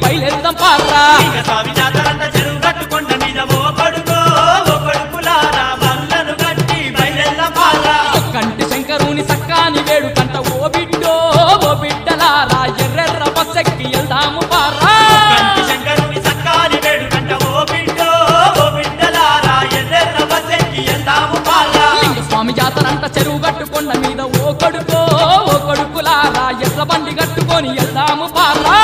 బయలుదేరదాం పార్రా స్వామి జాతరంట చెరువు కట్టుకొండ మీద ఓ కొడుకో ఓ కొడుకులారా బండ్లను కట్టి బయలుదేరదాం పార్రా కంటి శంకరుని సక్కాని వేడు కంట ఓ బిడ్డో ఓ బిడ్డలారా ఎర్రెర్ర బస్సెక్కి వెళ్దాము పార్రా కంటి శంకరుని సక్కాని వేడు కంట ఓ బిడ్డో ఓ బిడ్డలారా ఎర్రెర్ర బస్సెక్కి వెళ్దాము పార్రా స్వామి జాతరంట చెరువు కట్టుకొండ మీద ఓ కొడుకో ఓ కొడుకులారా ఎర్ర బండి కట్టుకొని వెళ్దాము పార్రా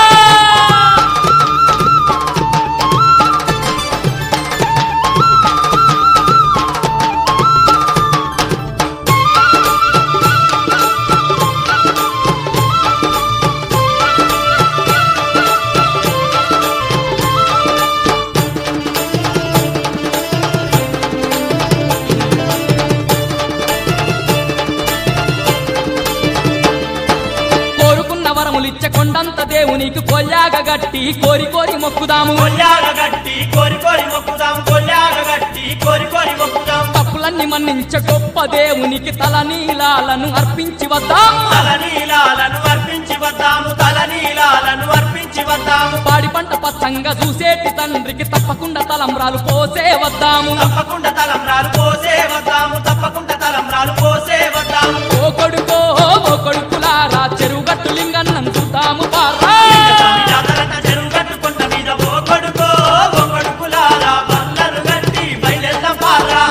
వరములిచ్చ కొండంత దేవునికి కొల్లాగ గట్టి కోరి కోరి మొక్కుదాము కొల్లాగ గట్టి కోరి కోరి మొక్కుదాము కొల్లాగ గట్టి కోరి కోరి మొక్కుదాము తప్పులన్నీ మన్నించ గొప్ప దేవునికి తలనీలాలను అర్పించి వద్దాము తలనీలాలను అర్పించి వద్దాము తలనీలాలను అర్పించి వద్దాము పాడి పంట పచ్చంగా చూసేటి తండ్రికి తప్పకుండా తలంబ్రాలు పోసే వద్దాము తప్పకుండా తలంబ్రాలు పోసే వద్దాము తప్పకుండా తలంబ్రాలు పోసే వద్దాము ఓ కొడుకో ఓ కొడుకులారా చెరువు గట్టు లింగన్నం చూద్దాము పార్రా స్వామి జాతరంట చెరువు కట్టుకొండ మీద ఓ కొడుకో ఓ కొడుకులారా బండ్లను కట్టి బయలుదేరదాం పార్రా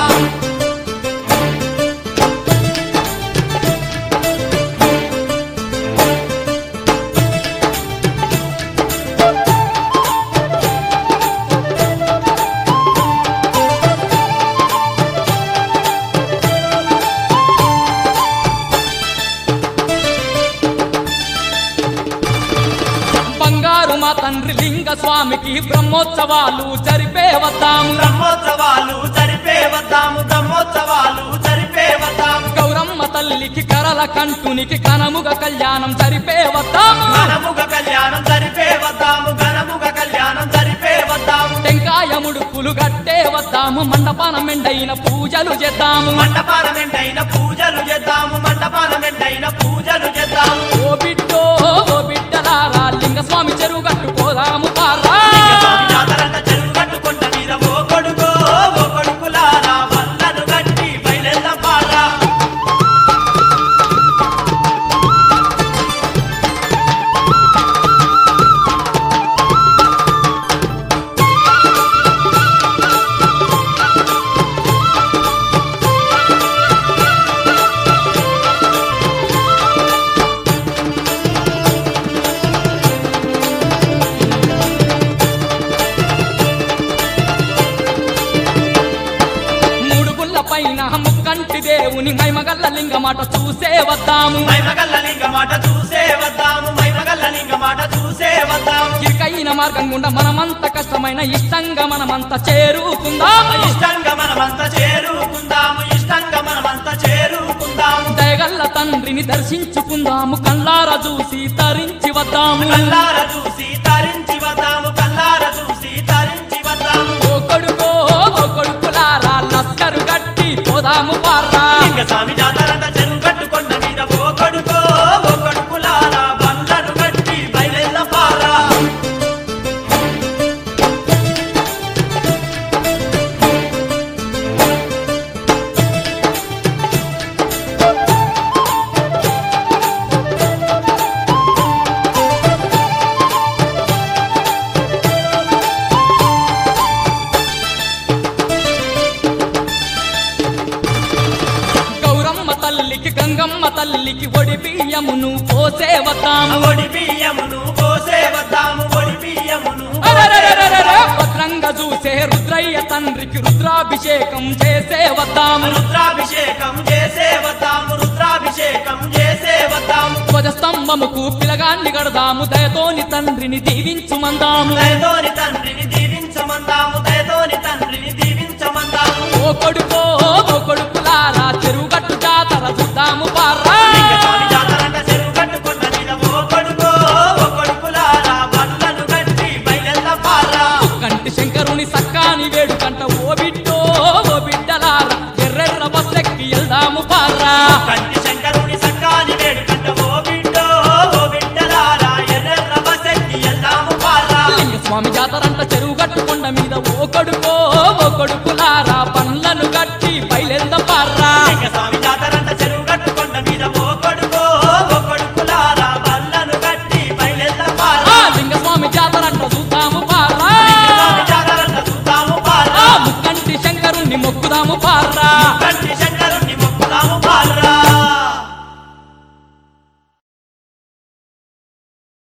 బంగారు మా తండ్రి లింగ స్వామికి బ్రహ్మోత్సవాలు జరిపే వద్దాము బ్రహ్మోత్సవాలు జరిపే వద్దాము బ్రహ్మోత్సవాలు జరిపే వద్దాము గౌరమ్మ తల్లికి కరల కంటునికి ఘనముగ కళ్యాణం జరిపే వద్దాము ఘనముగ కళ్యాణం జరిపే వద్దాము ఘనముగ కళ్యాణం జరిపే వద్దాము టెంకాయ ముడుపులు గట్టే వద్దాము మండపాన మెండైన పూజలు చేద్దాము మండపాన మెండైన పూజలు చేద్దాము మండపాన మెండైన పూజలు చేద్దాము ఓ బిడ్డో ఓ బిడ్డలారా లింగ స్వామి చెరువు కట్టుకోదాము పార్రా స్వామి జాతరంట చెరువు కట్టుకొండ మీద ఓ కొడుకో ఓ కొడుకులారా బండ్లను కట్టి బయలుదేరదాం పార్రా పైన ముక్కంటి దేవుని మైమగల్ల లింగమాట చూసే వద్దాము మైమగల్ల లింగ మాట చూసే వద్దాము మైమగల్ల లింగ మాట చూసే వద్దాము ఇరుకైన మార్గం గుండా మనమంత కష్టమైన ఇష్టంగా మనమంతా చేరుకుందాము ఇష్టంగా మనమంతా చేరుకుందాము ఇష్టంగా మనమంతా చేరుకుందాము దయగల్ల తండ్రిని దర్శించుకుందాము కల్లార చూసి తరించి వద్దాము కల్లార చూసి తరించి వద్దాము కల్లార చూసి తరించి వద్దాము ఓ కొడుకో ఓ కొడుకులారా లస్కరు గట్టి పోదాము పార్రా స్వామి జాతరంట చెరువు కట్టుకొండ మీద ఓ కొడుకో ఓ కొడుకులారా బండ్లను కట్టి బయలుదేరదాం పార్రా గంగమ్మ తల్లికి ఒడి బియ్యమును పోసే వద్దాము ఒడి బియ్యమును పోసే వద్దాము ఒడి బియ్యమును భద్రంగా చూసే రుద్రయ్య తండ్రికి రుద్రాభిషేకం చేసే వద్దాము రుద్రాభిషేకం చేసే వద్దాము రుద్రాభిషేకం చేసే వద్దాము ధ్వజస్తంభముకు పిలగాన్ని గడదాము దయతోని తండ్రిని దీవించుమందాము దయతోని తండ్రిని దీవించమందాము దయతోని తండ్రిని దీవించమందాము ఓ కొడుకో ఓ కొడుకులారా చెరువు గట్టు జాతర చూద్దాము పార్రా స్వామి జాతరంట చెరువు కట్టుకొండ మీద ఓ కొడుకో ఓ కొడుకులారా బండ్లను కట్టి బయలుదేరదాం పార్రా కంటి శంకరుని సక్కాని వేడు కంట ఓ బిడ్డో ఓ బిడ్డలారా ఎర్రెర్ర బస్సెక్కి వెళ్దాము పార్రా కంటి శంకరుని సక్కాని వేడు కంట ఓ బిడ్డో ఓ బిడ్డలారా ఎర్రెర్ర బస్సెక్కి వెళ్దాము పార్రా కొడుకో